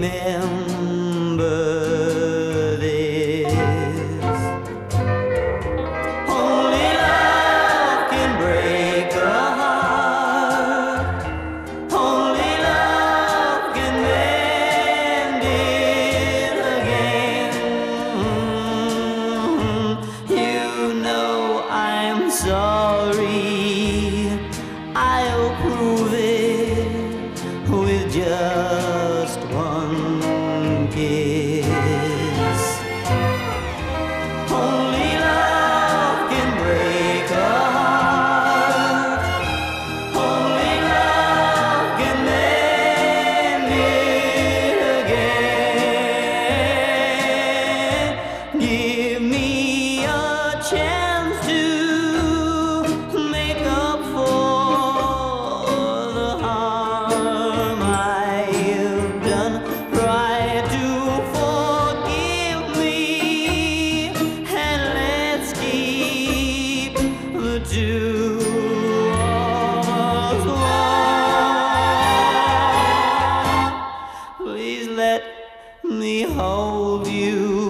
remember this. Only love can break a heart. Only love can mend it again. You know I'm sorry. I'll prove it with just one kiss. Only love can break a heart. Only love can mend it again. Give me a chance to make up for the harm I've done. Try to forgive me, and let's keep the two of us one. Please let me hold you